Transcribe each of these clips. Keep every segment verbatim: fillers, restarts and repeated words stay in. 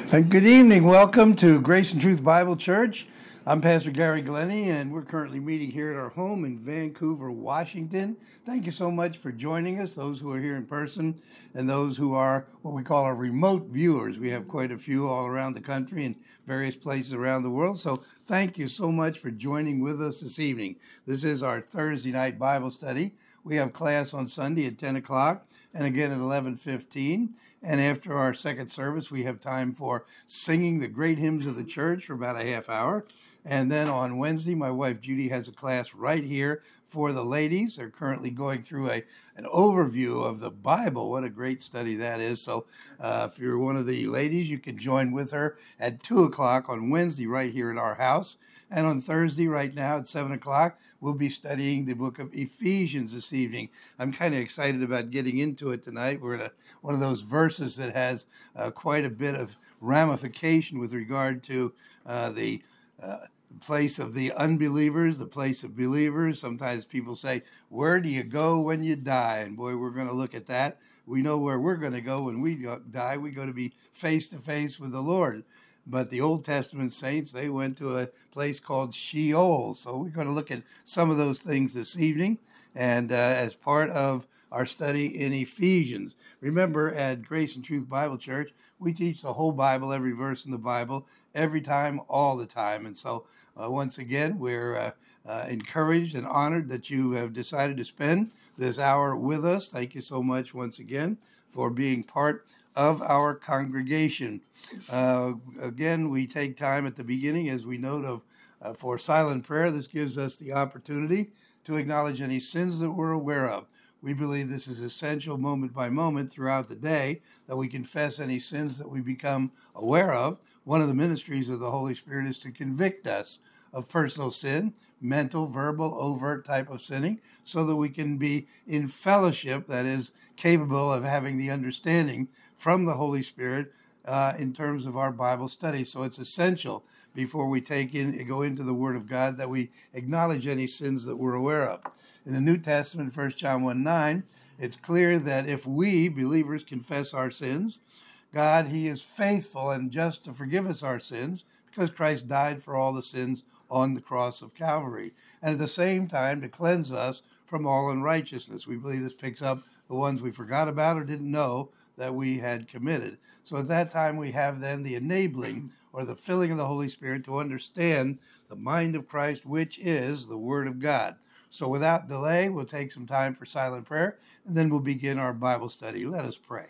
And good evening. Welcome to Grace and Truth Bible Church. I'm Pastor Gary Glennie, and we're currently meeting here at our home in Vancouver, Washington. Thank you so much for joining us, those who are here in person and those who are what we call our remote viewers. We have quite a few all around the country and various places around the world. So thank you so much for joining with us this evening. This is our Thursday night Bible study. We have class on Sunday at ten o'clock and again at eleven fifteen. And after our second service, we have time for singing the great hymns of the church for about a half hour. And then on Wednesday, my wife Judy has a class right here for the ladies. They're currently going through a an overview of the Bible. What a great study that is. So uh, if you're one of the ladies, you can join with her at two o'clock on Wednesday right here at our house. And on Thursday right now at seven o'clock, we'll be studying the book of Ephesians this evening. I'm kind of excited about getting into it tonight. We're in a, one of those verses that has uh, quite a bit of ramification with regard to uh, the uh, place of the unbelievers, the place of believers. Sometimes people say, where do you go when you die? And boy, we're going to look at that. We know where we're going to go when we die. We go to be face to face with the Lord. But the Old Testament saints, they went to a place called Sheol. So we're going to look at some of those things this evening and uh, as part of our study in Ephesians. Remember, at Grace and Truth Bible Church, we teach the whole Bible, every verse in the Bible, every time, all the time. And so uh, once again, we're uh, uh, encouraged and honored that you have decided to spend this hour with us. Thank you so much once again for being part of our congregation. Uh, again, we take time at the beginning, as we note, of uh, for silent prayer. This gives us the opportunity to acknowledge any sins that we're aware of. We believe this is essential moment by moment throughout the day, that we confess any sins that we become aware of. One of the ministries of the Holy Spirit is to convict us of personal sin, mental, verbal, overt type of sinning, so that we can be in fellowship, that is, capable of having the understanding from the Holy Spirit uh, in terms of our Bible study. So it's essential before we take in go into the Word of God that we acknowledge any sins that we're aware of. In the New Testament, First John one nine, it's clear that if we, believers, confess our sins, God, He is faithful and just to forgive us our sins because Christ died for all the sins on the cross of Calvary. And at the same time, to cleanse us from all unrighteousness. We believe this picks up the ones we forgot about or didn't know that we had committed. So at that time, we have then the enabling or the filling of the Holy Spirit to understand the mind of Christ, which is the Word of God. So without delay, we'll take some time for silent prayer, and then we'll begin our Bible study. Let us pray.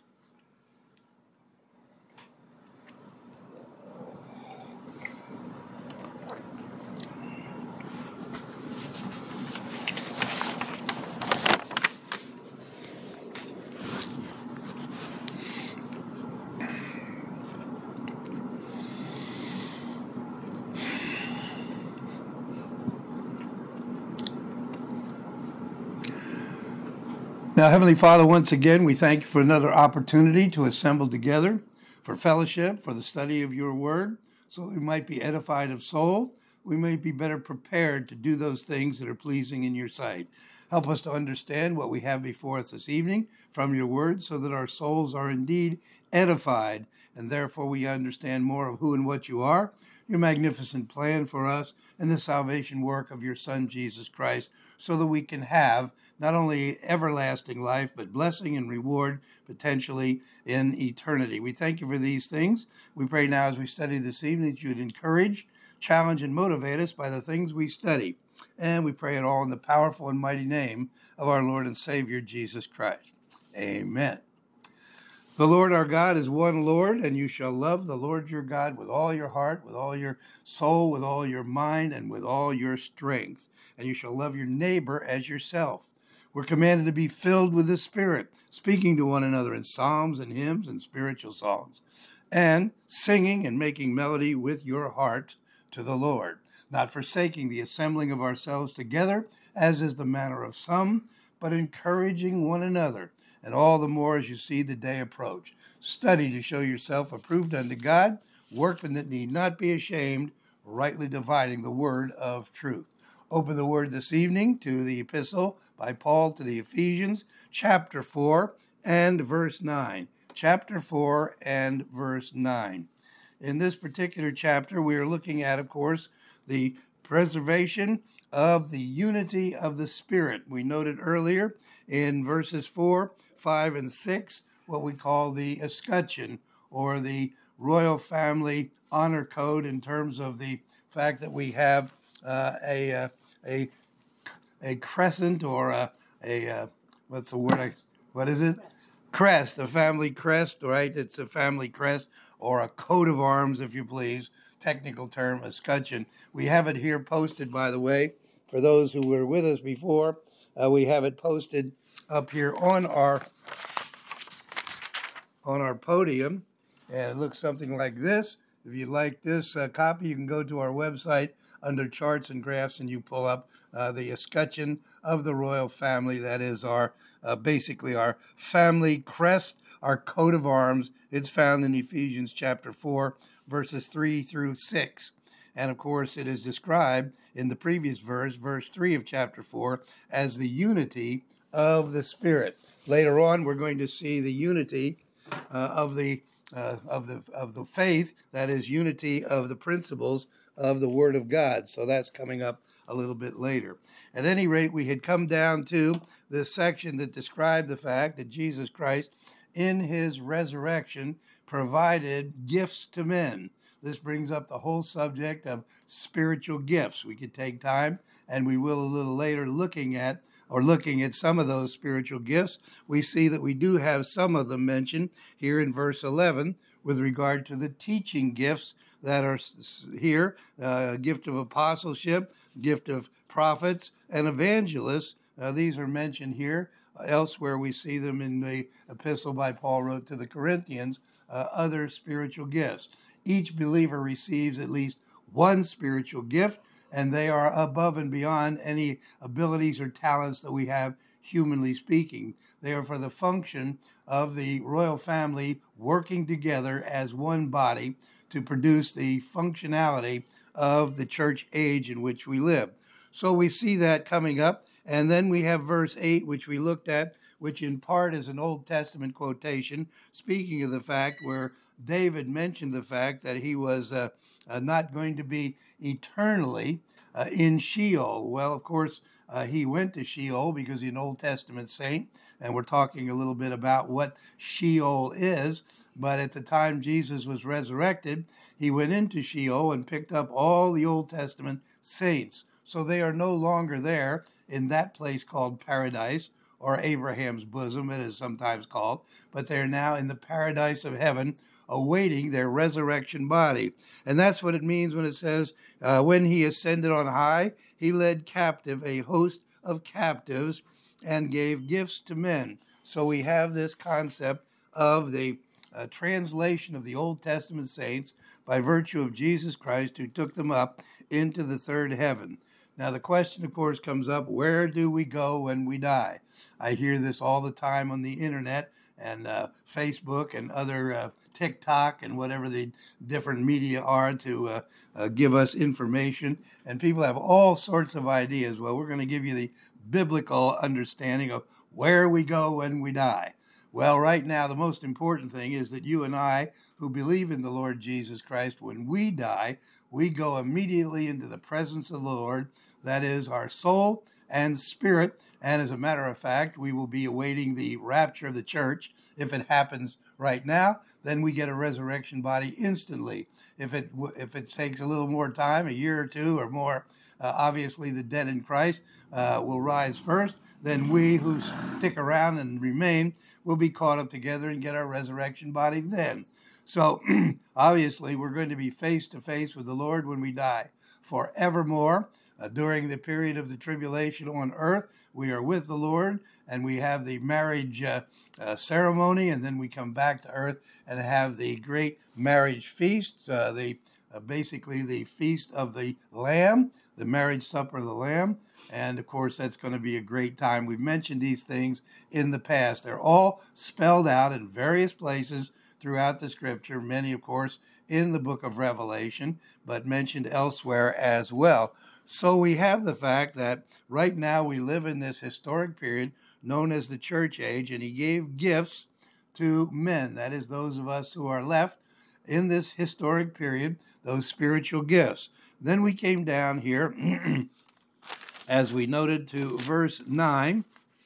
Now, Heavenly Father, once again, we thank you for another opportunity to assemble together for fellowship, for the study of your word, so that we might be edified of soul. We may be better prepared to do those things that are pleasing in your sight. Help us to understand what we have before us this evening from your word, so that our souls are indeed edified, and therefore we understand more of who and what you are, your magnificent plan for us, and the salvation work of your Son, Jesus Christ, so that we can have not only everlasting life, but blessing and reward potentially in eternity. We thank you for these things. We pray now as we study this evening that you would encourage, challenge, and motivate us by the things we study. And we pray it all in the powerful and mighty name of our Lord and Savior, Jesus Christ. Amen. The Lord our God is one Lord, and you shall love the Lord your God with all your heart, with all your soul, with all your mind, and with all your strength. And you shall love your neighbor as yourself. We're commanded to be filled with the Spirit, speaking to one another in psalms and hymns and spiritual songs, and singing and making melody with your heart to the Lord, not forsaking the assembling of ourselves together, as is the manner of some, but encouraging one another, and all the more as you see the day approach. Study to show yourself approved unto God, workmen that need not be ashamed, rightly dividing the word of truth. Open the word this evening to the epistle by Paul to the Ephesians, chapter four and verse nine. chapter four and verse nine. In this particular chapter, we are looking at, of course, the preservation of the unity of the Spirit. We noted earlier in verses four, five, and six what we call the escutcheon, or the royal family honor code, in terms of the fact that we have uh, a, uh, a a crescent, or a, a uh, what's the word? I, what is it? Crest. Crest, a family crest, right? It's a family crest, or a coat of arms, if you please. Technical term, escutcheon. We have it here posted, by the way, for those who were with us before. Uh, we have it posted up here on our on our podium, and it looks something like this. If you like this uh, copy, you can go to our website under charts and graphs, and you pull up uh, the escutcheon of the royal family. That is our uh, basically our family crest, our coat of arms. It's found in Ephesians chapter four, verses three through six. And of course, it is described in the previous verse, verse three of chapter four, as the unity of the Spirit. Later on, we're going to see the unity uh, of the uh, of the of the faith, that is, unity of the principles of the Word of God. So that's coming up a little bit later. At any rate, we had come down to this section that described the fact that Jesus Christ, in his resurrection, provided gifts to men. This brings up the whole subject of spiritual gifts. We could take time, and we will a little later, looking at or looking at some of those spiritual gifts. We see that we do have some of them mentioned here in verse eleven with regard to the teaching gifts that are here, uh, gift of apostleship, gift of prophets, and evangelists. Uh, these are mentioned here. Elsewhere, we see them in the epistle by Paul wrote to the Corinthians, uh, other spiritual gifts. Each believer receives at least one spiritual gift, and they are above and beyond any abilities or talents that we have, humanly speaking. They are for the function of the royal family working together as one body to produce the functionality of the church age in which we live. So we see that coming up. And then we have verse eight, which we looked at, which in part is an Old Testament quotation, speaking of the fact where David mentioned the fact that he was uh, uh, not going to be eternally uh, in Sheol. Well, of course, uh, he went to Sheol because he's an Old Testament saint, and we're talking a little bit about what Sheol is. But at the time Jesus was resurrected, he went into Sheol and picked up all the Old Testament saints. So they are no longer there in that place called paradise, or Abraham's bosom, it is sometimes called, but they're now in the paradise of heaven, awaiting their resurrection body. And that's what it means when it says, uh, when he ascended on high, he led captive a host of captives and gave gifts to men. So we have this concept of the uh, translation of the Old Testament saints by virtue of Jesus Christ, who took them up into the third heaven. Now, the question, of course, comes up, where do we go when we die? I hear this all the time on the internet and uh, Facebook and other uh, TikTok and whatever the different media are to uh, uh, give us information. And people have all sorts of ideas. Well, we're going to give you the biblical understanding of where we go when we die. Well, right now, the most important thing is that you and I, who believe in the Lord Jesus Christ, when we die, we go immediately into the presence of the Lord. That is our soul and spirit. And as a matter of fact, we will be awaiting the rapture of the church. If it happens right now, then we get a resurrection body instantly. If it if it takes a little more time, a year or two or more, uh, obviously the dead in Christ uh, will rise first. Then we who stick around and remain will be caught up together and get our resurrection body then. So obviously we're going to be face to face with the Lord when we die forevermore. Uh, during the period of the tribulation on earth, we are with the Lord, and we have the marriage uh, uh, ceremony, and then we come back to earth and have the great marriage feast, uh, the uh, basically the feast of the Lamb, the marriage supper of the Lamb. And, of course, that's going to be a great time. We've mentioned these things in the past. They're all spelled out in various places throughout the Scripture, many, of course, in the book of Revelation, but mentioned elsewhere as well. So we have the fact that right now we live in this historic period known as the church age, and he gave gifts to men. That is, those of us who are left in this historic period, those spiritual gifts. Then we came down here, as we noted, to verse nine.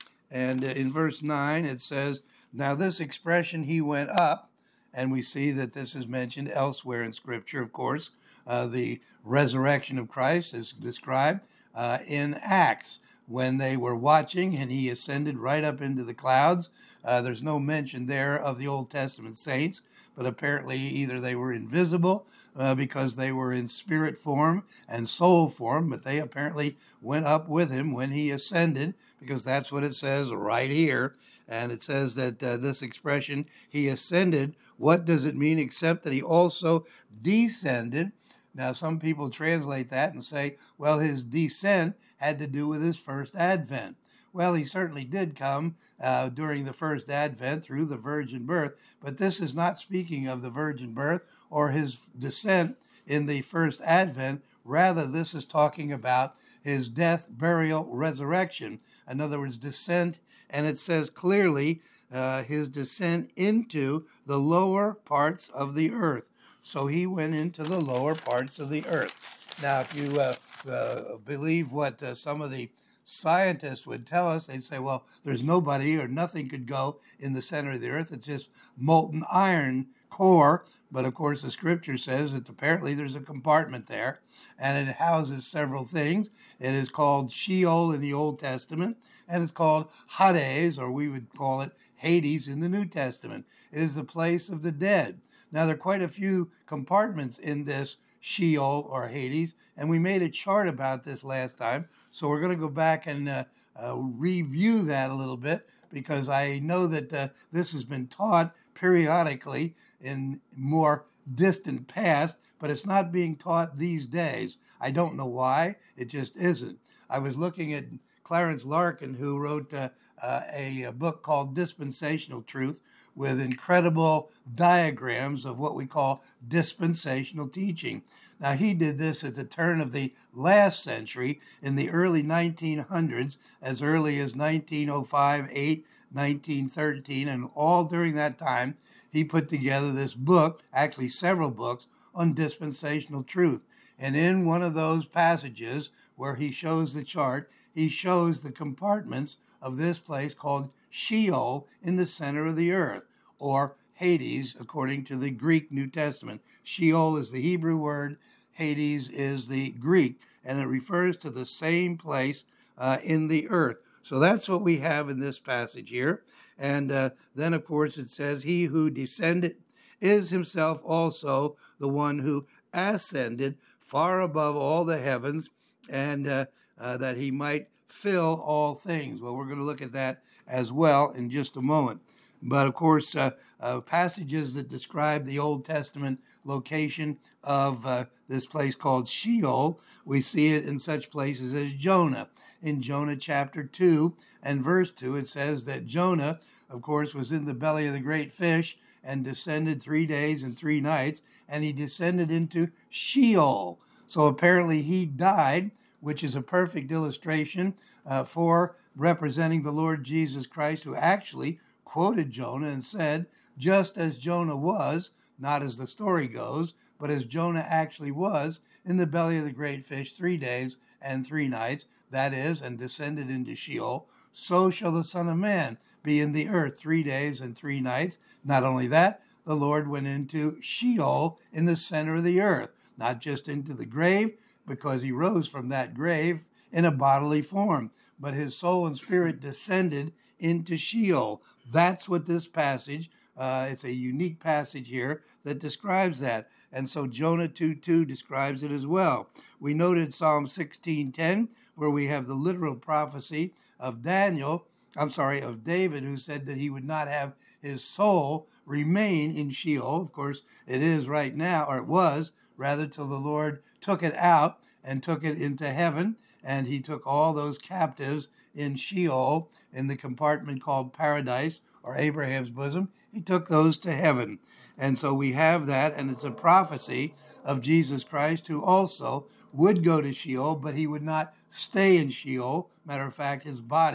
And in verse nine, it says, now this expression, he went up, and we see that this is mentioned elsewhere in Scripture, of course. Uh, the resurrection of Christ is described uh, in Acts when they were watching and he ascended right up into the clouds. Uh, there's no mention there of the Old Testament saints, but apparently either they were invisible uh, because they were in spirit form and soul form, but they apparently went up with him when he ascended, because that's what it says right here. And it says that uh, this expression, he ascended, what does it mean except that he also descended? Now, some people translate that and say, well, his descent had to do with his first advent. Well, he certainly did come uh, during the first advent through the virgin birth, but this is not speaking of the virgin birth or his descent in the first advent. Rather, this is talking about his death, burial, resurrection. In other words, descent, and it says clearly uh, his descent into the lower parts of the earth. So he went into the lower parts of the earth. Now, if you uh, uh, believe what uh, some of the scientists would tell us, they'd say, well, there's nobody or nothing could go in the center of the earth. It's just molten iron core. But of course, the scripture says that apparently there's a compartment there, and it houses several things. It is called Sheol in the Old Testament, and it's called Hades, or we would call it Hades in the New Testament. It is the place of the dead. Now, there are quite a few compartments in this Sheol or Hades, and we made a chart about this last time. So we're going to go back and uh, uh, review that a little bit, because I know that uh, this has been taught periodically in more distant past, but it's not being taught these days. I don't know why. It just isn't. I was looking at Clarence Larkin, who wrote uh, uh, a, a book called Dispensational Truth, with incredible diagrams of what we call dispensational teaching. Now, he did this at the turn of the last century, in the early nineteen hundreds, as early as nineteen oh five, eight, nineteen thirteen, and all during that time, he put together this book, actually several books, on dispensational truth. And in one of those passages where he shows the chart, he shows the compartments of this place called Sheol in the center of the earth, or Hades, according to the Greek New Testament. Sheol is the Hebrew word, Hades is the Greek, and it refers to the same place uh, in the earth. So that's what we have in this passage here. And uh, then, of course, it says, he who descended is himself also the one who ascended far above all the heavens, and uh, uh, that he might fill all things. Well, we're going to look at that as well in just a moment. But of course, uh, uh, passages that describe the Old Testament location of uh, this place called Sheol, we see it in such places as Jonah. In Jonah chapter two and verse two, it says that Jonah, of course, was in the belly of the great fish and descended three days and three nights, and he descended into Sheol. So apparently he died, which is a perfect illustration uh, for representing the Lord Jesus Christ, who actually quoted Jonah and said, just as Jonah was, not as the story goes, but as Jonah actually was in the belly of the great fish three days and three nights, that is, and descended into Sheol, so shall the Son of Man be in the earth three days and three nights. Not only that, the Lord went into Sheol in the center of the earth, not just into the grave, because he rose from that grave in a bodily form, but his soul and spirit descended into Sheol. That's what this passage, uh, it's a unique passage here that describes that. And so Jonah two two describes it as well. We noted Psalm sixteen ten, where we have the literal prophecy of Daniel, I'm sorry, of David, who said that he would not have his soul remain in Sheol. Of course, it is right now, or it was, rather, till the Lord took it out and took it into heaven, and he took all those captives in Sheol, in the compartment called paradise, or Abraham's bosom. He took those to heaven. And so we have that, and it's a prophecy of Jesus Christ, who also would go to Sheol, but he would not stay in Sheol. Matter of fact, his body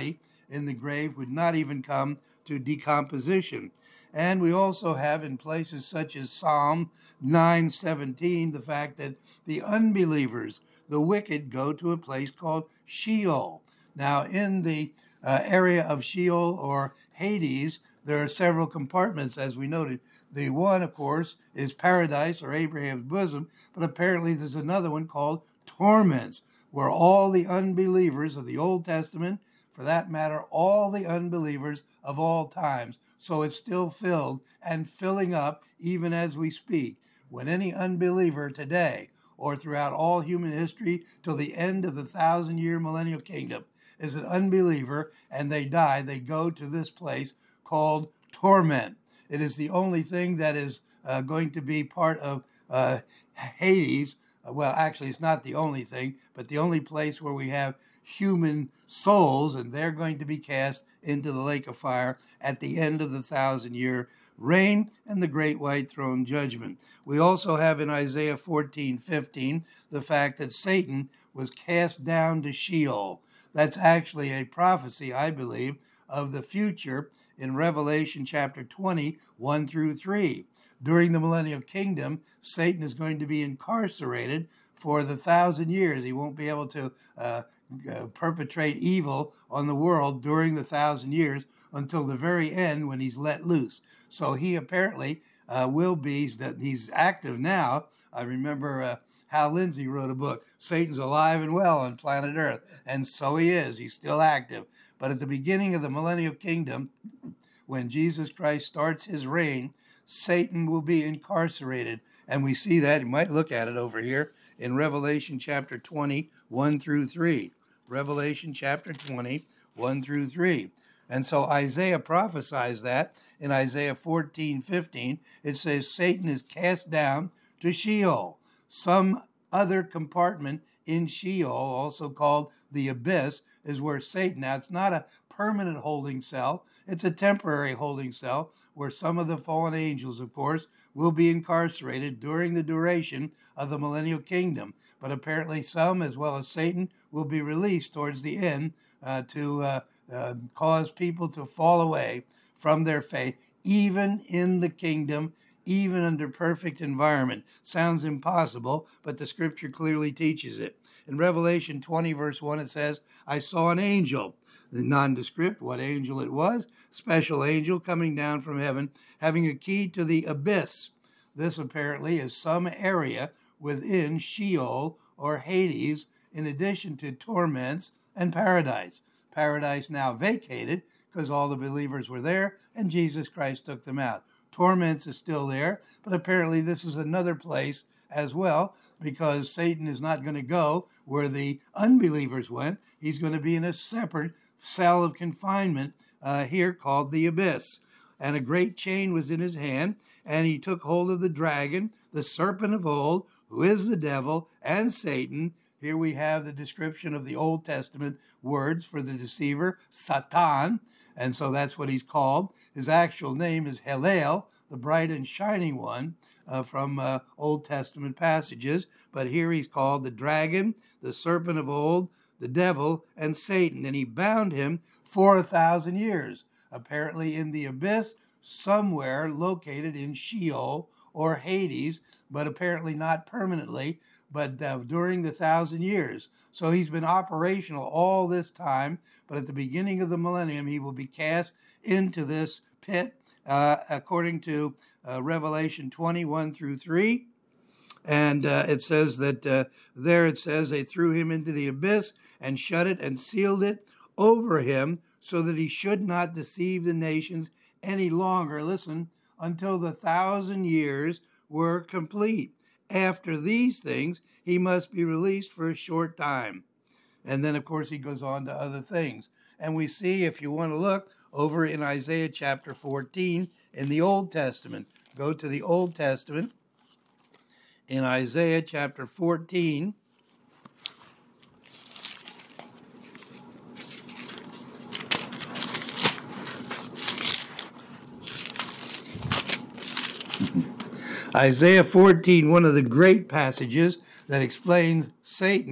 in the grave would not even come to decomposition. And we also have in places such as Psalm nine seventeen the fact that the unbelievers, the wicked, go to a place called Sheol. Now, in the uh, area of Sheol or Hades, there are several compartments, as we noted. The one, of course, is paradise or Abraham's bosom, but apparently there's another one called torments, where all the unbelievers of the Old Testament, for that matter, all the unbelievers of all times. So it's still filled and filling up even as we speak. When any unbeliever today or throughout all human history till the end of the thousand-year millennial kingdom is an unbeliever and they die, they go to this place called torment. It is the only thing that is uh, going to be part of uh, Hades. Well, actually, it's not the only thing, but the only place where we have human souls, and they're going to be cast into the lake of fire at the end of the thousand-year reign and the great white throne judgment. We also have in Isaiah fourteen fifteen the fact that Satan was cast down to Sheol. That's actually a prophecy, I believe, of the future in Revelation chapter twenty, one through three. During the millennial kingdom, Satan is going to be incarcerated for the thousand years. He won't be able to uh, uh, perpetrate evil on the world during the thousand years until the very end when he's let loose. So he apparently uh, will be, he's active now. I remember uh, Hal Lindsey wrote a book, Satan's Alive and Well on Planet Earth. And so he is. He's still active. But at the beginning of the millennial kingdom, when Jesus Christ starts his reign, Satan will be incarcerated. And we see that, you might look at it over here, in Revelation chapter twenty, one through three. Revelation chapter twenty, one through three. And so Isaiah prophesies that in Isaiah fourteen fifteen. It says Satan is cast down to Sheol, some other compartment in Sheol, also called the abyss, is where Satan, now it's not a permanent holding cell, it's a temporary holding cell where some of the fallen angels, of course, will be incarcerated during the duration of the millennial kingdom. But apparently some, as well as Satan, will be released towards the end uh, to uh, uh, cause people to fall away from their faith, even in the kingdom, even under perfect environment. Sounds impossible, but the scripture clearly teaches it. In Revelation twenty, verse one, it says, I saw an angel, nondescript what angel it was, special angel coming down from heaven, having a key to the abyss. This apparently is some area within Sheol or Hades, in addition to torments and paradise. Paradise now vacated because all the believers were there and Jesus Christ took them out. Torments is still there, but apparently this is another place as well, because Satan is not going to go where the unbelievers went. He's going to be in a separate cell of confinement uh, here called the abyss. And a great chain was in his hand, and he took hold of the dragon, the serpent of old, who is the devil and Satan. Here we have the description of the Old Testament words for the deceiver, Satan. And so that's what he's called. His actual name is Helel, the bright and shining one, uh, from uh, Old Testament passages. But here he's called the dragon, the serpent of old, the devil, and Satan. And he bound him for a thousand years, apparently in the abyss, somewhere located in Sheol or Hades, but apparently not permanently, but uh, during the thousand years. So he's been operational all this time, but at the beginning of the millennium, he will be cast into this pit, uh, according to uh, Revelation twenty-one through three. And uh, it says that uh, there it says they threw him into the abyss and shut it and sealed it over him so that he should not deceive the nations any longer, listen, until the thousand years were complete. After these things, he must be released for a short time. And then, of course, he goes on to other things. And we see, if you want to look, over in Isaiah chapter fourteen in the Old Testament. Go to the Old Testament in Isaiah chapter fourteen. Isaiah fourteen, one of the great passages that explains Satan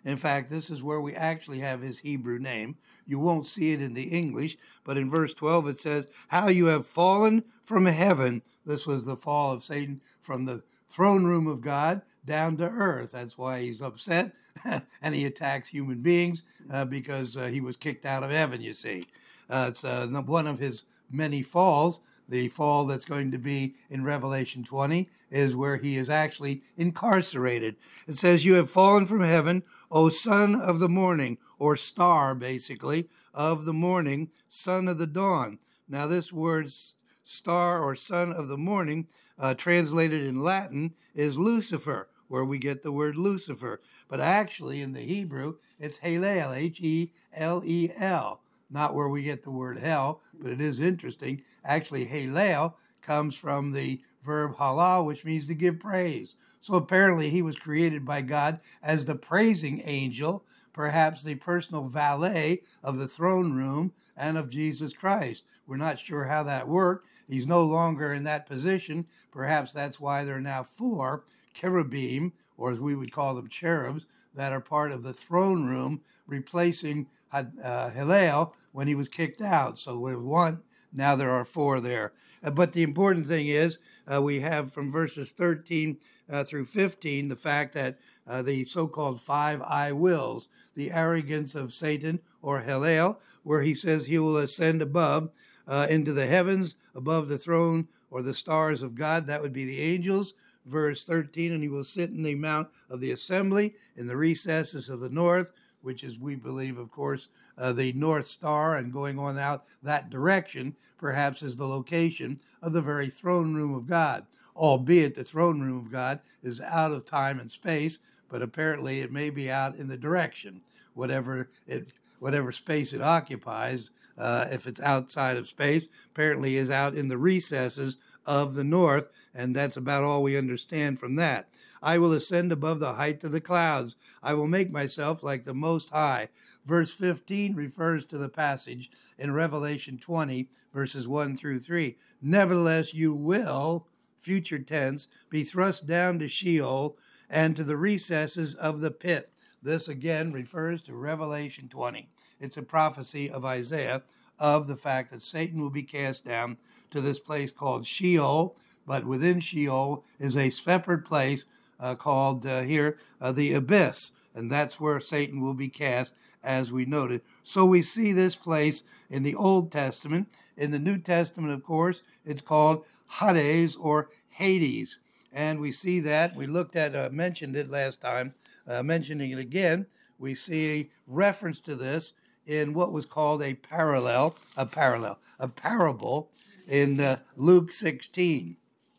In fact, this is where we actually have his Hebrew name. You won't see it in the English, but in verse twelve it says, how you have fallen from heaven. This was the fall of Satan from the throne room of God down to earth. That's why he's upset and he attacks human beings uh, because uh, he was kicked out of heaven, you see. Uh, it's uh, one of his many falls. The fall that's going to be in Revelation twenty is where he is actually incarcerated. It says, you have fallen from heaven, O son of the morning, or star, basically, of the morning, son of the dawn. Now, this word star or son of the morning, uh, translated in Latin, is Lucifer, where we get the word Lucifer. But actually, in the Hebrew, it's Halel, H E L E L. Not where we get the word hell, but it is interesting. Actually, Halel comes from the verb halal, which means to give praise. So apparently he was created by God as the praising angel, perhaps the personal valet of the throne room and of Jesus Christ. We're not sure how that worked. He's no longer in that position. Perhaps that's why there are now four cherubim, or as we would call them, cherubs, that are part of the throne room, replacing uh, Hillel when he was kicked out. So we have one, now there are four there. Uh, but the important thing is uh, we have from verses thirteen uh, through fifteen the fact that uh, the so-called five I wills, the arrogance of Satan or Hillel, where he says he will ascend above uh, into the heavens, above the throne or the stars of God. That would be the angels. Verse thirteen, and he will sit in the mount of the assembly in the recesses of the north, which is, we believe, of course, uh, the North Star, and going on out that direction, perhaps is the location of the very throne room of God, albeit the throne room of God is out of time and space, but apparently it may be out in the direction, whatever it, whatever space it occupies. Uh, if it's outside of space, apparently is out in the recesses of the north, and that's about all we understand from that. I will ascend above the height of the clouds. I will make myself like the Most High. Verse fifteen refers to the passage in Revelation twenty, verses one through three. Nevertheless, you will, future tense, be thrust down to Sheol and to the recesses of the pit. This again refers to Revelation twenty. It's a prophecy of Isaiah of the fact that Satan will be cast down to this place called Sheol, but within Sheol is a separate place uh, called uh, here uh, the abyss, and that's where Satan will be cast, as we noted. So we see this place in the Old Testament. In the New Testament, of course, it's called Hades or Hades, and we see that. We looked at, uh, mentioned it last time, uh, mentioning it again. We see a reference to this in what was called a parallel, a parallel, a parable in uh, Luke sixteen.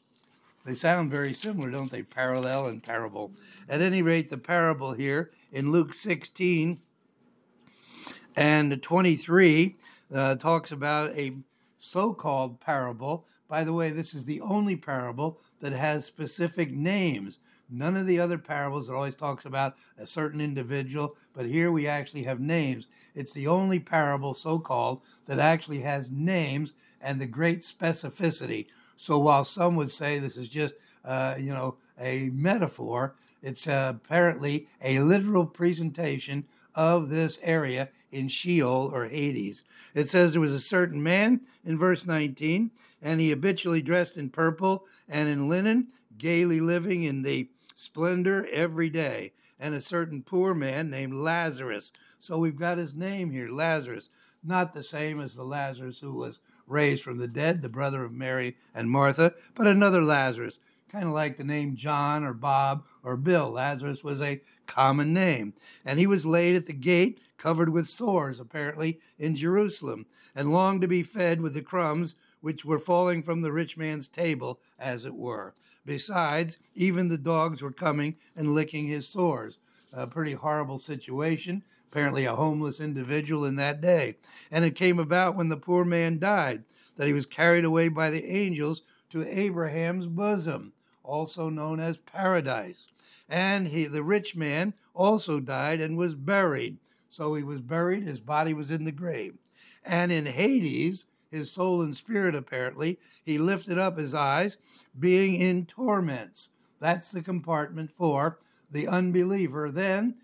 They sound very similar, don't they? Parallel and parable. At any rate, the parable here in Luke sixteen and twenty-three uh, talks about a so-called parable. By the way, this is the only parable that has specific names. None of the other parables, it always talks about a certain individual, but here we actually have names. It's the only parable, so-called, that actually has names and the great specificity. So while some would say this is just, uh, you know, a metaphor, it's uh, apparently a literal presentation of this area in Sheol or Hades. It says there was a certain man in verse nineteen, and he habitually dressed in purple and in linen, gaily living in the splendor every day, and a certain poor man named Lazarus. So we've got his name here, Lazarus, not the same as the Lazarus who was raised from the dead, the brother of Mary and Martha, but another Lazarus, kind of like the name John or Bob or Bill. Lazarus was a common name, and he was laid at the gate, covered with sores, apparently, in Jerusalem, and longed to be fed with the crumbs which were falling from the rich man's table, as it were. Besides, even the dogs were coming and licking his sores. A pretty horrible situation, apparently a homeless individual in that day. And it came about when the poor man died, that he was carried away by the angels to Abraham's bosom, also known as paradise. And he, the rich man, also died and was buried. So he was buried, his body was in the grave. And in Hades, his soul and spirit, apparently, he lifted up his eyes, being in torments. That's the compartment for the unbeliever then,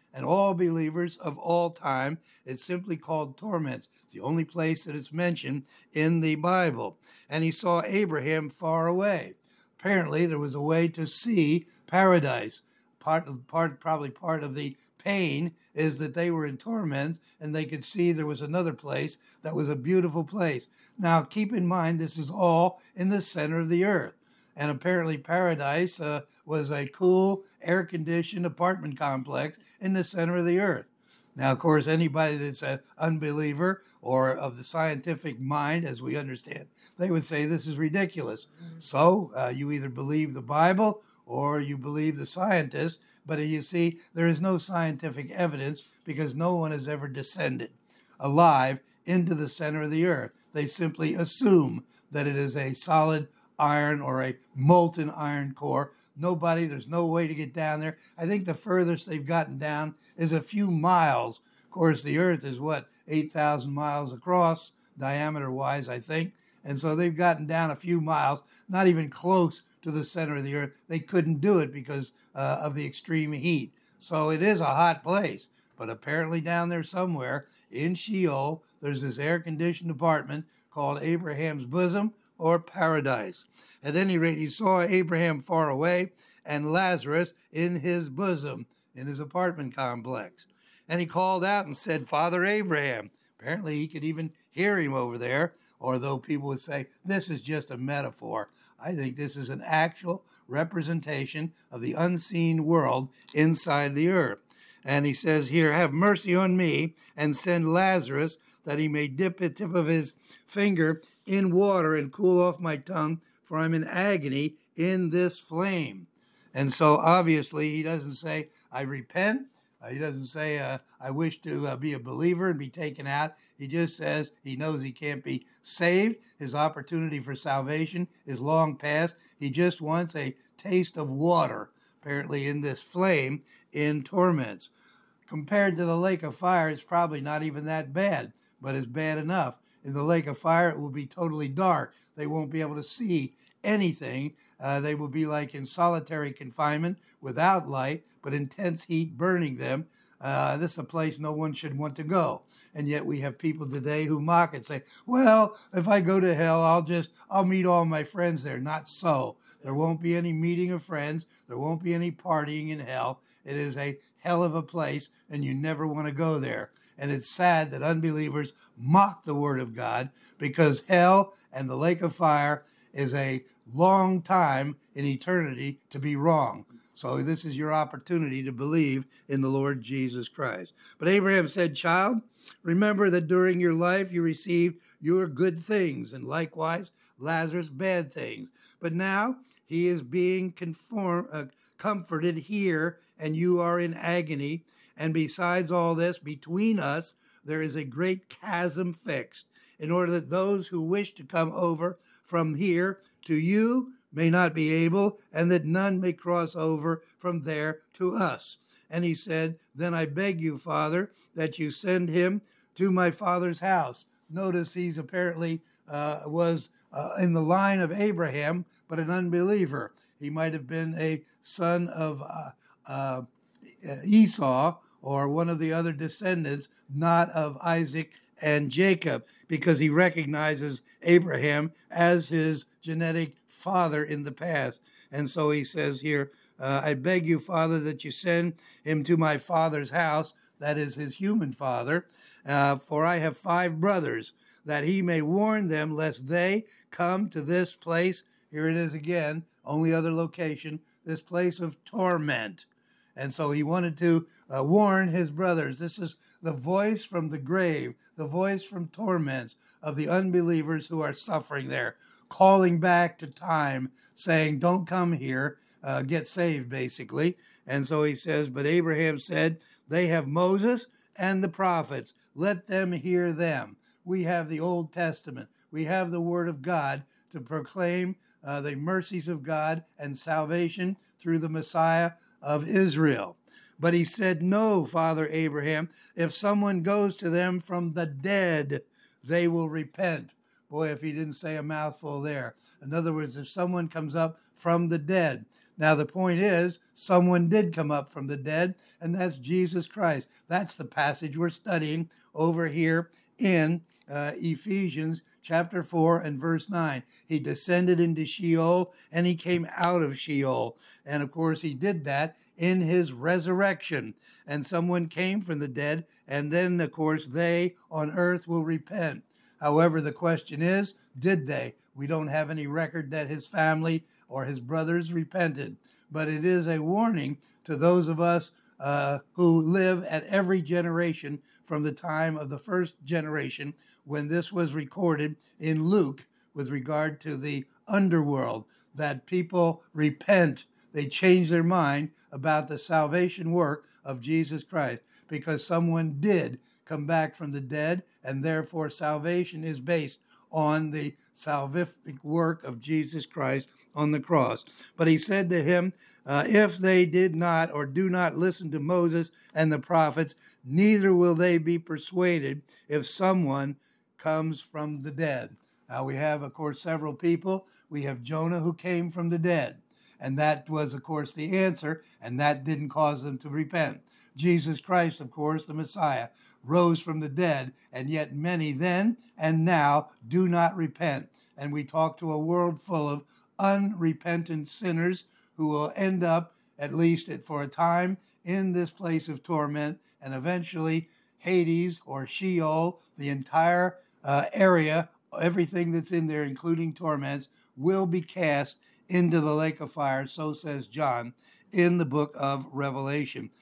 and all believers of all time. It's simply called torments. It's the only place that it's mentioned in the Bible. And he saw Abraham far away. Apparently, there was a way to see paradise. Part, part, probably part of the pain is that they were in torment and they could see there was another place that was a beautiful place. Now, keep in mind, this is all in the center of the earth. And apparently paradise uh, was a cool, air-conditioned apartment complex in the center of the earth. Now, of course, anybody that's an unbeliever or of the scientific mind, as we understand, they would say this is ridiculous. So uh, you either believe the Bible or you believe the scientists, but you see, there is no scientific evidence because no one has ever descended alive into the center of the earth. They simply assume that it is a solid iron or a molten iron core. Nobody, there's no way to get down there. I think the furthest they've gotten down is a few miles. Of course, the earth is what, eight thousand miles across, diameter-wise, I think. And so they've gotten down a few miles, not even close to the center of the earth. They couldn't do it because uh, of the extreme heat. So it is a hot place. But apparently down there somewhere in Sheol, there's this air-conditioned apartment called Abraham's bosom or paradise. At any rate, he saw Abraham far away and Lazarus in his bosom, in his apartment complex. And he called out and said, Father Abraham. Apparently he could even hear him over there, or though people would say, this is just a metaphor. I think this is an actual representation of the unseen world inside the earth. And he says here, have mercy on me and send Lazarus that he may dip the tip of his finger in water and cool off my tongue, for I'm in agony in this flame. And so obviously he doesn't say, I repent. Uh, he doesn't say, uh, I wish to uh, be a believer and be taken out. He just says he knows he can't be saved. His opportunity for salvation is long past. He just wants a taste of water, apparently in this flame, in torments. Compared to the lake of fire, it's probably not even that bad, but it's bad enough. In the lake of fire, it will be totally dark. They won't be able to see anything. Uh, they will be like in solitary confinement without light, but intense heat burning them. Uh, this is a place no one should want to go. And yet we have people today who mock and say, well, if I go to hell, I'll just, I'll meet all my friends there. Not so. There won't be any meeting of friends. There won't be any partying in hell. It is a hell of a place, and you never want to go there. And it's sad that unbelievers mock the word of God, because hell and the lake of fire is a long time in eternity to be wrong. So this is your opportunity to believe in the Lord Jesus Christ. But Abraham said, child, remember that during your life you received your good things, and likewise Lazarus bad things. But now he is being conform, uh, comforted here, and you are in agony. And besides all this, between us there is a great chasm fixed, in order that those who wish to come over from here to you may not be able, and that none may cross over from there to us. And he said, then I beg you, Father, that you send him to my father's house. Notice he's apparently uh, was uh, in the line of Abraham, but an unbeliever. He might have been a son of uh, uh, Esau or one of the other descendants, not of Isaac and Jacob, because he recognizes Abraham as his genetic father in the past. And so he says here, uh, I beg you, Father, that you send him to my father's house, that is his human father, uh, for I have five brothers, that he may warn them lest they come to this place. Here it is again, only other location, this place of torment. And so he wanted to uh, warn his brothers. This is the voice from the grave, the voice from torments of the unbelievers who are suffering there, calling back to time, saying, don't come here, uh, get saved, basically. And so he says, but Abraham said, they have Moses and the prophets. Let them hear them. We have the Old Testament. We have the Word of God to proclaim uh, the mercies of God and salvation through the Messiah of Israel. But he said, no, Father Abraham, if someone goes to them from the dead, they will repent. Boy, if he didn't say a mouthful there. In other words, if someone comes up from the dead, Now, the point is, someone did come up from the dead, and that's Jesus Christ. That's the passage we're studying over here in uh, Ephesians chapter four and verse nine. He descended into Sheol, and he came out of Sheol. And of course, he did that in his resurrection. And someone came from the dead, and then, of course, they on earth will repent. However, the question is, did they? We don't have any record that his family or his brothers repented. But it is a warning to those of us uh, who live at every generation from the time of the first generation when this was recorded in Luke with regard to the underworld, that people repent. They change their mind about the salvation work of Jesus Christ because someone did come back from the dead, and therefore salvation is based on the salvific work of Jesus Christ on the cross. But he said to him, uh, if they did not or do not listen to Moses and the prophets, neither will they be persuaded if someone comes from the dead. Now we have, of course, several people. We have Jonah, who came from the dead. And that was, of course, the answer, and that didn't cause them to repent. Jesus Christ, of course, the Messiah, rose from the dead, and yet many then and now do not repent. And we talk to a world full of unrepentant sinners who will end up, at least for a time, in this place of torment, and eventually Hades or Sheol, the entire uh, area, everything that's in there, including torments, will be cast into the lake of fire, so says John in the book of Revelation.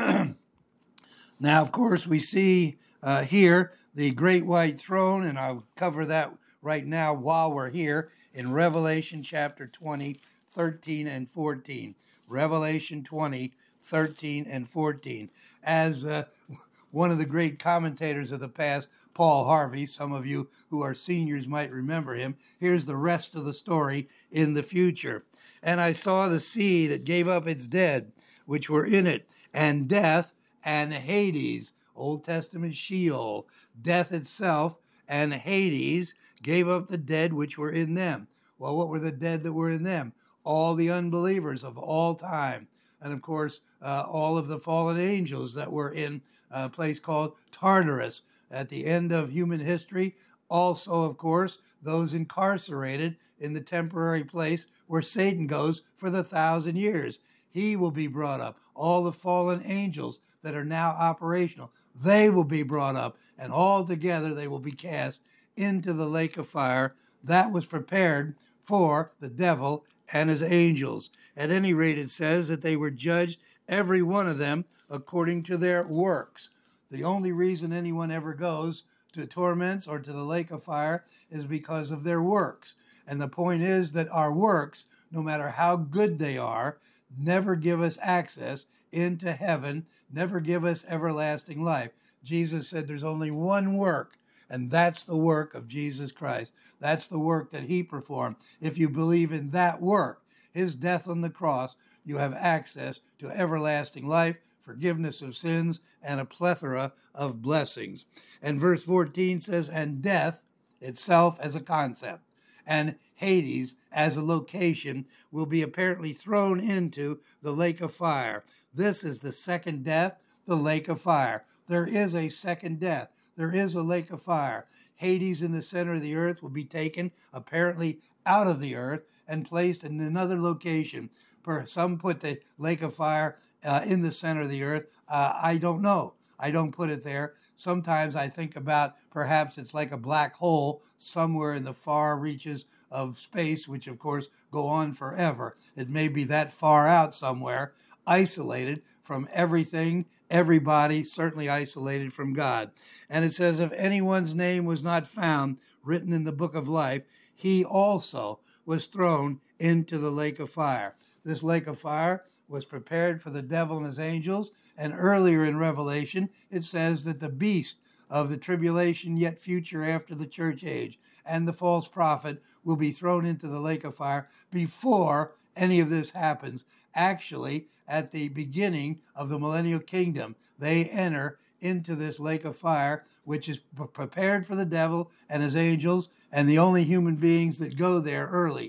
Now, of course, we see uh, here the great white throne, and I'll cover that right now while we're here in Revelation chapter twenty, thirteen, and fourteen. Revelation twenty, thirteen, and fourteen. As uh, one of the great commentators of the past, Paul Harvey, some of you who are seniors might remember him, here's the rest of the story in the future. And I saw the sea that gave up its dead, which were in it, and death and Hades, Old Testament Sheol, death itself and Hades gave up the dead which were in them. Well, what were the dead that were in them? All the unbelievers of all time. And of course, uh, all of the fallen angels that were in a place called Tartarus at the end of human history. Also, of course, those incarcerated in the temporary place where Satan goes for the thousand years. He will be brought up. All the fallen angels that are now operational, they will be brought up, and all together they will be cast into the lake of fire that was prepared for the devil and his angels. At any rate, it says that they were judged, every one of them, according to their works. The only reason anyone ever goes to torments or to the lake of fire is because of their works. And the point is that our works, no matter how good they are, never give us access into heaven, never give us everlasting life. Jesus said there's only one work, and that's the work of Jesus Christ. That's the work that he performed. If you believe in that work, his death on the cross, you have access to everlasting life, forgiveness of sins, and a plethora of blessings. And verse fourteen says, and death itself as a concept, and Hades as a location will be apparently thrown into the lake of fire. This is the second death, the lake of fire. There is a second death. There is a lake of fire. Hades in the center of the earth will be taken apparently out of the earth and placed in another location. Some put the lake of fire uh, in the center of the earth. Uh, I don't know. I don't put it there. Sometimes I think about perhaps it's like a black hole somewhere in the far reaches of space, which of course go on forever. It may be that far out somewhere, isolated from everything, everybody, certainly isolated from God. And it says, if anyone's name was not found written in the book of life, he also was thrown into the lake of fire. This lake of fire was prepared for the devil and his angels. And earlier in Revelation, it says that the beast of the tribulation yet future after the church age and the false prophet will be thrown into the lake of fire before any of this happens. Actually, at the beginning of the millennial kingdom, they enter into this lake of fire, which is prepared for the devil and his angels, and the only human beings that go there early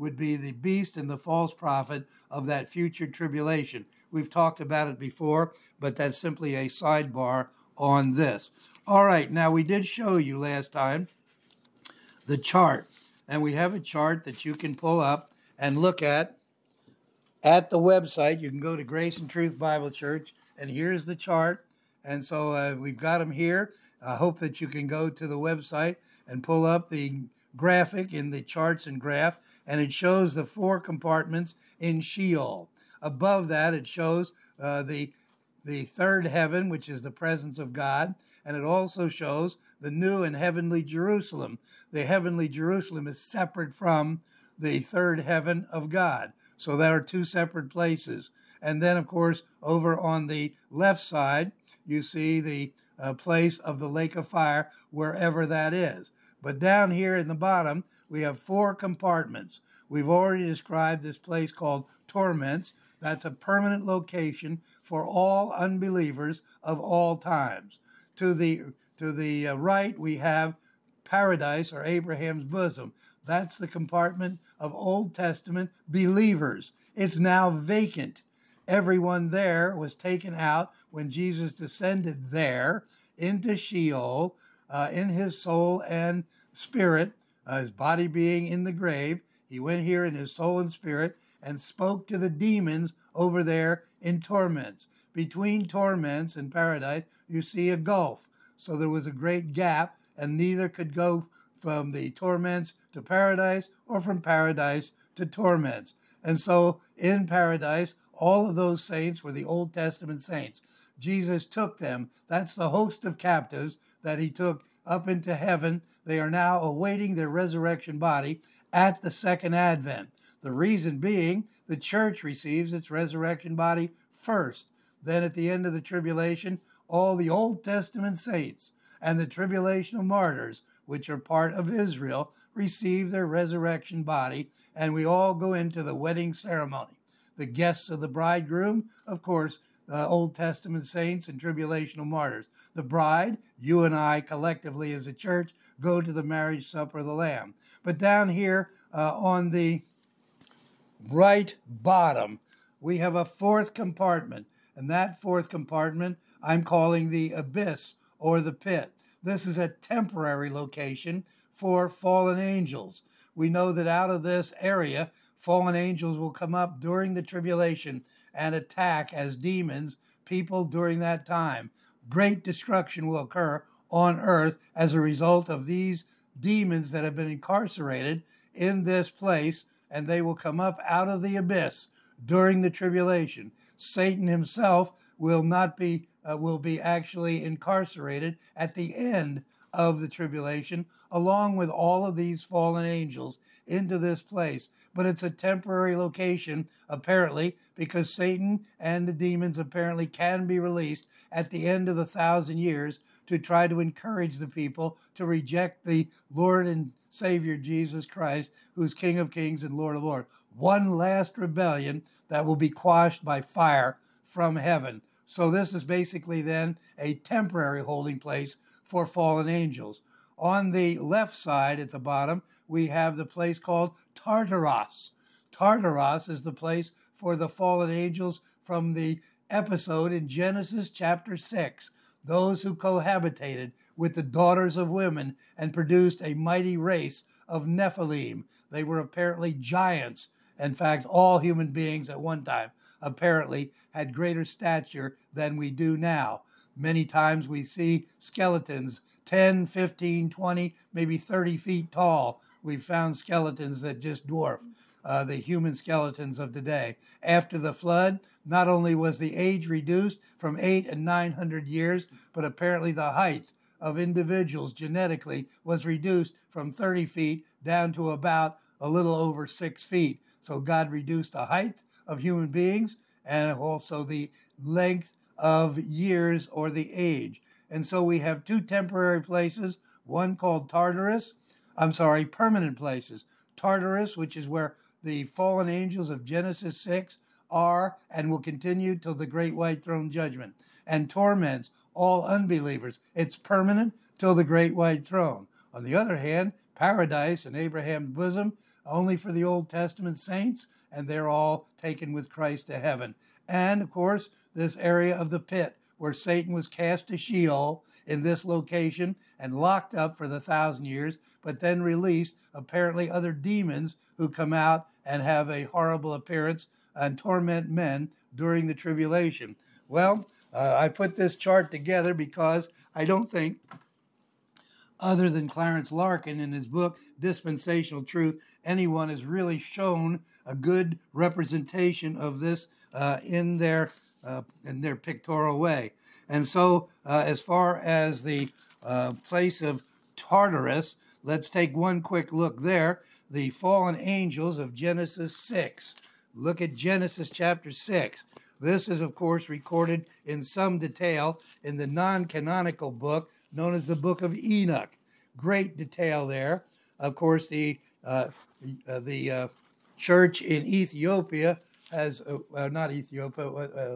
would be the beast and the false prophet of that future tribulation. We've talked about it before, but that's simply a sidebar on this. All right, now we did show you last time the chart, and we have a chart that you can pull up and look at at the website. You can go to Grace and Truth Bible Church, and here's the chart. And so uh, we've got them here. I hope that you can go to the website and pull up the graphic in the charts and graph, and it shows the four compartments in Sheol. Above that, it shows uh, the the third heaven, which is the presence of God, and it also shows the new and heavenly Jerusalem. The heavenly Jerusalem is separate from the third heaven of God. So there are two separate places. And then, of course, over on the left side, you see the uh, place of the lake of fire, wherever that is. But down here in the bottom, we have four compartments. We've already described this place called torments. That's a permanent location for all unbelievers of all times. To the to the uh, right, we have paradise, or Abraham's bosom. That's the compartment of Old Testament believers. It's now vacant. Everyone there was taken out when Jesus descended there into Sheol, uh, in his soul and spirit, uh, his body being in the grave. He went here in his soul and spirit and spoke to the demons over there in torments. Between torments and paradise, you see a gulf. So there was a great gap, and neither could go from the torments to paradise or from paradise to torments. And so in paradise, all of those saints were the Old Testament saints. Jesus took them. That's the host of captives that he took up into heaven. They are now awaiting their resurrection body at the second advent. The reason being, the church receives its resurrection body first. Then at the end of the tribulation, all the Old Testament saints and the tribulational martyrs, which are part of Israel, receive their resurrection body, and we all go into the wedding ceremony. The guests of the bridegroom, of course, uh, Old Testament saints and tribulational martyrs. The bride, you and I collectively as a church, go to the marriage supper of the Lamb. But down here uh, on the right bottom, we have a fourth compartment, and that fourth compartment I'm calling the abyss or the pit. This is a temporary location for fallen angels. We know that out of this area, fallen angels will come up during the tribulation and attack as demons people during that time. Great destruction will occur on earth as a result of these demons that have been incarcerated in this place, and they will come up out of the abyss during the tribulation. Satan himself will not be uh, will be actually incarcerated at the end of the tribulation, along with all of these fallen angels into this place. But it's a temporary location, apparently, because Satan and the demons apparently can be released at the end of the thousand years to try to encourage the people to reject the Lord and Savior Jesus Christ, who's King of Kings and Lord of Lords. One last rebellion that will be quashed by fire from heaven. So this is basically then a temporary holding place for fallen angels. On the left side at the bottom, we have the place called Tartarus. Tartarus is the place for the fallen angels from the episode in Genesis chapter six, those who cohabitated with the daughters of women and produced a mighty race of Nephilim. They were apparently giants. In fact, all human beings at one time apparently had greater stature than we do now. Many times we see skeletons ten, fifteen, twenty, maybe thirty feet tall. We've found skeletons that just dwarf uh, the human skeletons of today. After the flood, not only was the age reduced from eight and nine hundred years, but apparently the height of individuals genetically was reduced from thirty feet down to about a little over six feet. So God reduced the height of human beings and also the length of years or the age. And so we have two temporary places, one called Tartarus, I'm sorry, permanent places. Tartarus, which is where the fallen angels of Genesis six are and will continue till the great white throne judgment, and torments all unbelievers. It's permanent till the great white throne. On the other hand, paradise in Abraham's bosom, only for the Old Testament saints, and they're all taken with Christ to heaven. And, of course, this area of the pit where Satan was cast to Sheol in this location and locked up for the thousand years, but then released, apparently other demons who come out and have a horrible appearance and torment men during the tribulation. Well, uh, I put this chart together because I don't think, other than Clarence Larkin in his book, Dispensational Truth, anyone has really shown a good representation of this uh, in their uh, in their pictorial way. And so uh, as far as the uh, place of Tartarus, let's take one quick look there. The fallen angels of Genesis six. Look at Genesis chapter six. This is, of course, recorded in some detail in the non-canonical book known as the Book of Enoch. Great detail there. Of course, the uh, the, uh, the uh, church in Ethiopia has, uh, uh, not Ethiopia, uh,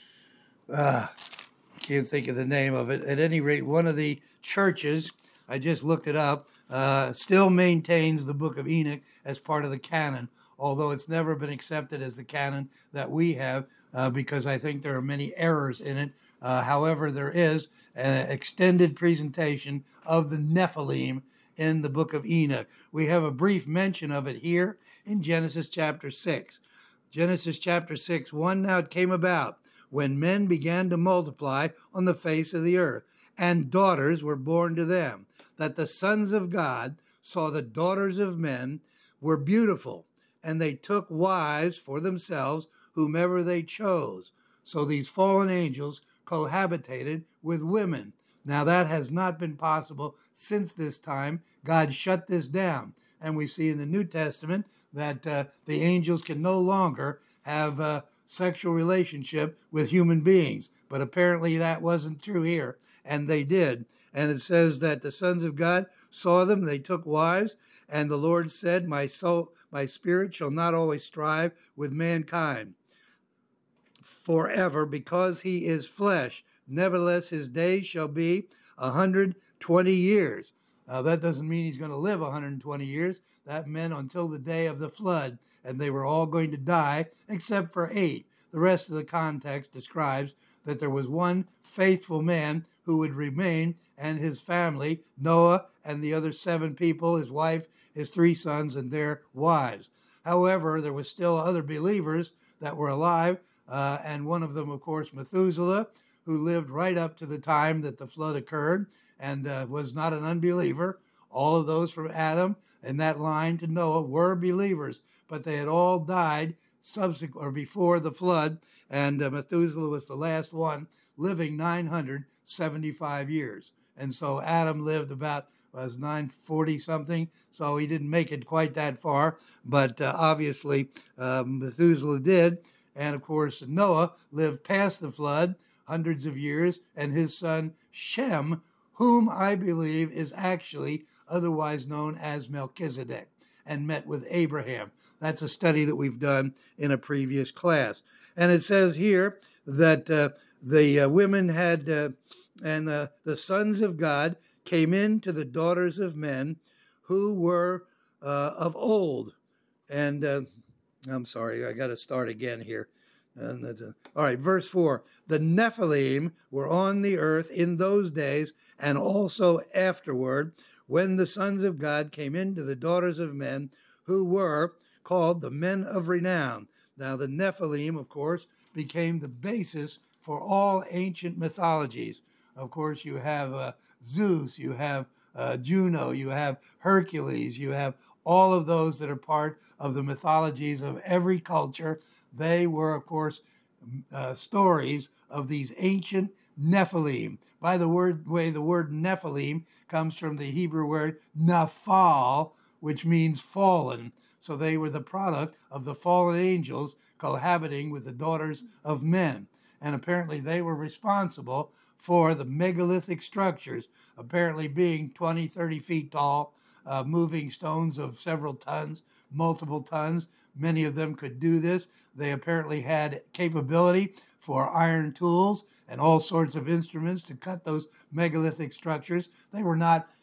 uh, can't think of the name of it. At any rate, one of the churches, I just looked it up, uh, still maintains the Book of Enoch as part of the canon, although it's never been accepted as the canon that we have, uh, because I think there are many errors in it. Uh, however, there is an extended presentation of the Nephilim in the Book of Enoch. We have a brief mention of it here in Genesis chapter six. Genesis chapter six, one, now it came about when men began to multiply on the face of the earth, and daughters were born to them, that the sons of God saw the daughters of men were beautiful, and they took wives for themselves whomever they chose. So these fallen angels cohabitated with women. Now that has not been possible since this time. God shut this down. And we see in the New Testament that uh, the angels can no longer have a sexual relationship with human beings. But apparently that wasn't true here, and they did. And it says that the sons of God saw them, they took wives, and the Lord said, My soul, my spirit shall not always strive with mankind forever, because he is flesh. Nevertheless, his days shall be a hundred twenty years. Now, that doesn't mean he's going to live one hundred twenty years. That meant until the day of the flood, and they were all going to die except for eight. The rest of the context describes that there was one faithful man who would remain, and his family, Noah and the other seven people, his wife, his three sons, and their wives. However, there were still other believers that were alive, uh, and one of them, of course, Methuselah, who lived right up to the time that the flood occurred and uh, was not an unbeliever. All of those from Adam and that line to Noah were believers, but they had all died subsequent or before the flood, and uh, Methuselah was the last one, living nine hundred seventy-five years. And so Adam lived about was nine forty something, so he didn't make it quite that far, but uh, obviously uh, Methuselah did. And of course Noah lived past the flood hundreds of years, and his son Shem, whom I believe is actually otherwise known as Melchizedek, and met with Abraham. That's a study that we've done in a previous class. And it says here that uh, the uh, women had, uh, and uh, the sons of God came in to the daughters of men who were uh, of old. And uh, I'm sorry, I got to start again here. And that's a, all right, verse four. The Nephilim were on the earth in those days and also afterward, when the sons of God came into the daughters of men who were called the men of renown. Now, the Nephilim, of course, became the basis for all ancient mythologies. Of course, you have uh, Zeus, you have uh, Juno, you have Hercules, you have all of those that are part of the mythologies of every culture. They were, of course, uh, stories of these ancient Nephilim. By the word, way, the word Nephilim comes from the Hebrew word Naphal, which means fallen. So they were the product of the fallen angels cohabiting with the daughters of men. And apparently they were responsible for the megalithic structures, apparently being twenty, thirty feet tall, uh, moving stones of several tons, multiple tons. Many of them could do this. They apparently had capability for iron tools and all sorts of instruments to cut those megalithic structures. They were not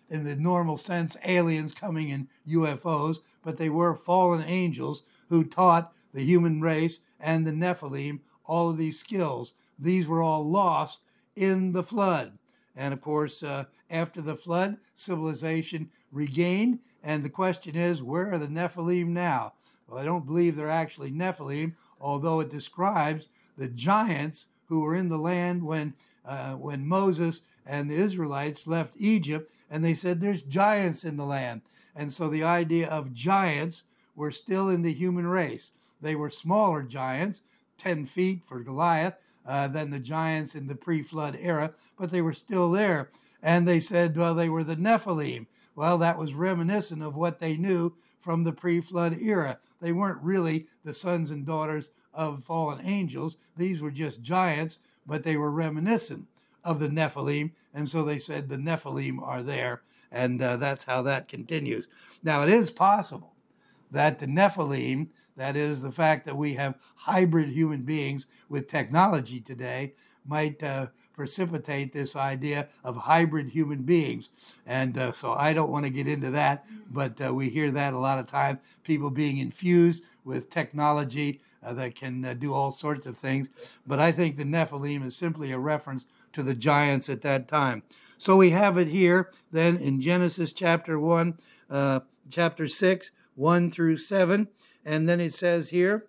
in the normal sense, aliens coming in U F Os, but they were fallen angels who taught the human race and the Nephilim all of these skills. These were all lost in the flood. And of course, uh, after the flood, civilization regained. And the question is, where are the Nephilim now? Well, I don't believe they're actually Nephilim, although it describes the giants who were in the land when uh, when Moses and the Israelites left Egypt, and they said there's giants in the land. And so the idea of giants were still in the human race. They were smaller giants, ten feet for Goliath, uh, than the giants in the pre-flood era, but they were still there. And they said, well, they were the Nephilim. Well, that was reminiscent of what they knew from the pre-flood era. They weren't really the sons and daughters of fallen angels. These were just giants, but they were reminiscent of the Nephilim, and so they said the Nephilim are there, and uh, that's how that continues. Now, it is possible that the Nephilim, that is the fact that we have hybrid human beings with technology today, might uh, precipitate this idea of hybrid human beings. And uh, so I don't want to get into that, but uh, we hear that a lot of time, people being infused with technology uh, that can uh, do all sorts of things. But I think the Nephilim is simply a reference to the giants at that time. So we have it here then in Genesis chapter one, uh, chapter six, one through seven. And then it says here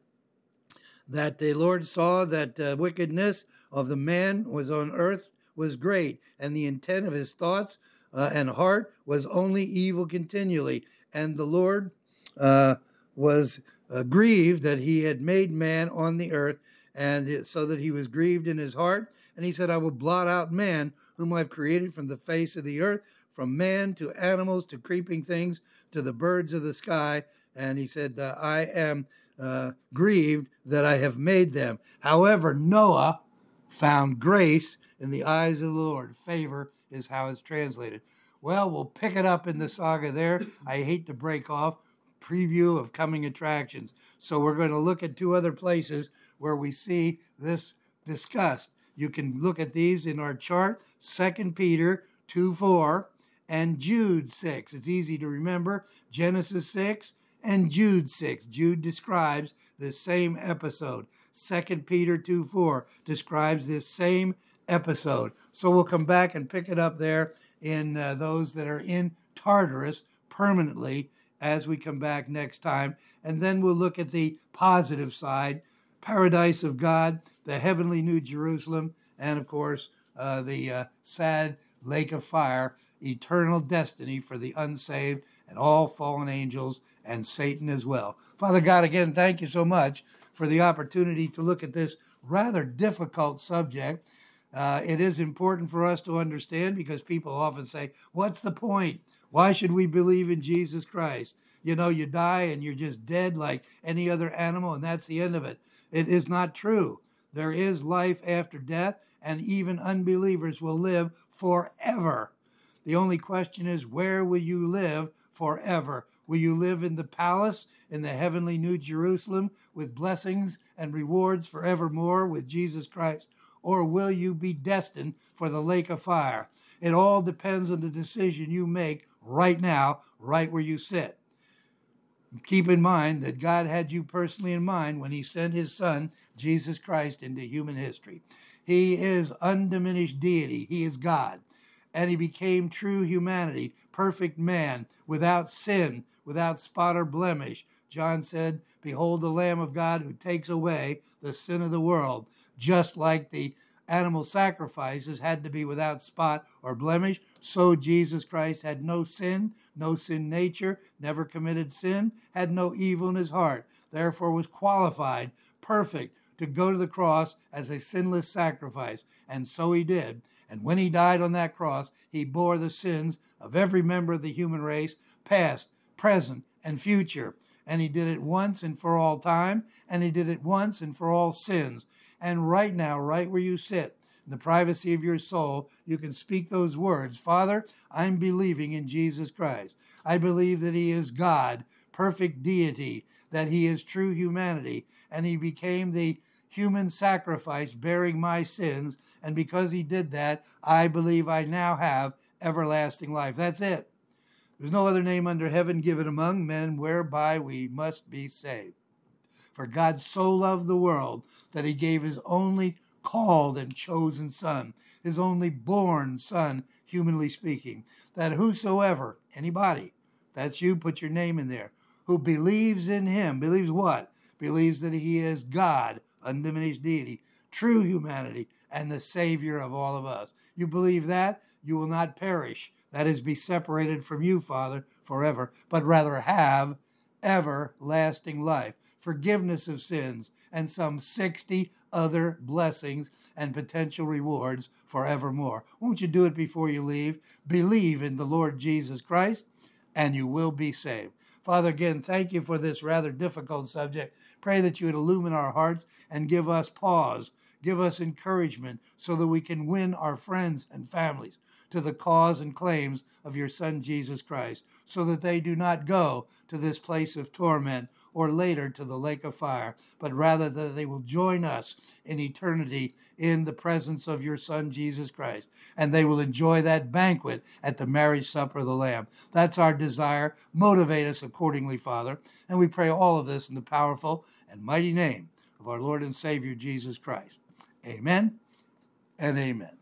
that the Lord saw that the wickedness of the man was on earth was great, and the intent of his thoughts uh, and heart was only evil continually. And the Lord uh, was uh, grieved that he had made man on the earth, and it, so that he was grieved in his heart. And he said, I will blot out man, whom I've created from the face of the earth, from man to animals to creeping things to the birds of the sky. And he said, uh, I am uh, grieved that I have made them. However, Noah found grace in the eyes of the Lord. Favor is how it's translated. Well, we'll pick it up in the saga there. I hate to break off. Preview of coming attractions. So we're going to look at two other places where we see this discussed. You can look at these in our chart, Second Peter two four and Jude six. It's easy to remember, Genesis six and Jude six. Jude describes this same episode. Second Peter two four describes this same episode. So we'll come back and pick it up there in uh, those that are in Tartarus permanently as we come back next time. And then we'll look at the positive side, paradise of God, the heavenly New Jerusalem, and of course, uh, the uh, sad lake of fire, eternal destiny for the unsaved and all fallen angels and Satan as well. Father God, again, thank you so much for the opportunity to look at this rather difficult subject. Uh, it is important for us to understand because people often say, what's the point? Why should we believe in Jesus Christ? You know, you die and you're just dead like any other animal, and that's the end of it. It is not true. There is life after death, and even unbelievers will live forever. The only question is, where will you live forever? Will you live in the palace, in the heavenly New Jerusalem, with blessings and rewards forevermore with Jesus Christ? Or will you be destined for the lake of fire? It all depends on the decision you make right now, right where you sit. Keep in mind that God had you personally in mind when he sent his son, Jesus Christ, into human history. He is undiminished deity. He is God. And he became true humanity, perfect man, without sin, without spot or blemish. John said, behold the Lamb of God who takes away the sin of the world. Just like the animal sacrifices had to be without spot or blemish, so Jesus Christ had no sin, no sin nature, never committed sin, had no evil in his heart, therefore was qualified, perfect, to go to the cross as a sinless sacrifice. And so he did. And when he died on that cross, he bore the sins of every member of the human race, past, present, and future. And he did it once and for all time, and he did it once and for all sins. And right now, right where you sit, in the privacy of your soul, you can speak those words. Father, I'm believing in Jesus Christ. I believe that he is God, perfect deity, that he is true humanity, and he became the human sacrifice bearing my sins. And because he did that, I believe I now have everlasting life. That's it. There's no other name under heaven given among men whereby we must be saved. For God so loved the world that he gave his only called and chosen Son, his only born Son, humanly speaking, that whosoever, anybody, that's you, put your name in there, who believes in him, believes what? Believes that he is God, undiminished deity, true humanity, and the Savior of all of us. You believe that, you will not perish. That is, be separated from you, Father, forever, but rather have everlasting life, forgiveness of sins, and some sixty other blessings and potential rewards forevermore. Won't you do it before you leave? Believe in the Lord Jesus Christ, and you will be saved. Father, again, thank you for this rather difficult subject. Pray that you would illumine our hearts and give us pause, give us encouragement so that we can win our friends and families to the cause and claims of your Son, Jesus Christ, so that they do not go to this place of torment or later to the lake of fire, but rather that they will join us in eternity in the presence of your Son, Jesus Christ, and they will enjoy that banquet at the marriage supper of the Lamb. That's our desire. Motivate us accordingly, Father, and we pray all of this in the powerful and mighty name of our Lord and Savior, Jesus Christ. Amen and amen.